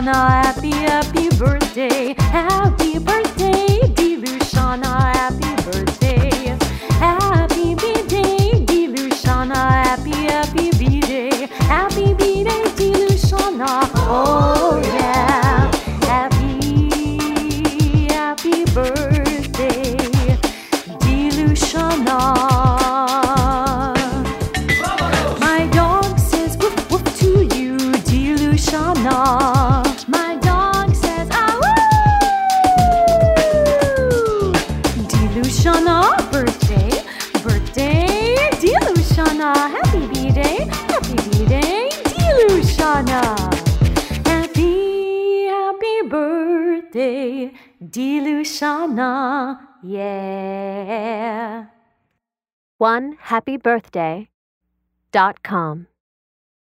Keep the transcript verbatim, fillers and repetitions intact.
Dilushana, happy, happy birthday. Happy birthday, Dilushana, happy birthday. Happy B-Day, Dilushana, happy, happy B-Day. Happy B-Day, Dilushana, oh yeah. Happy, happy birthday, Dilushana. My dog says woof woof to you, Dilushana. My dog says ah woo. Dilushana, birthday, birthday, Dilushana. Happy B-Day, happy B-Day, Dilushana. Happy, happy birthday, Dilushana, yeah. one happy birthday dot com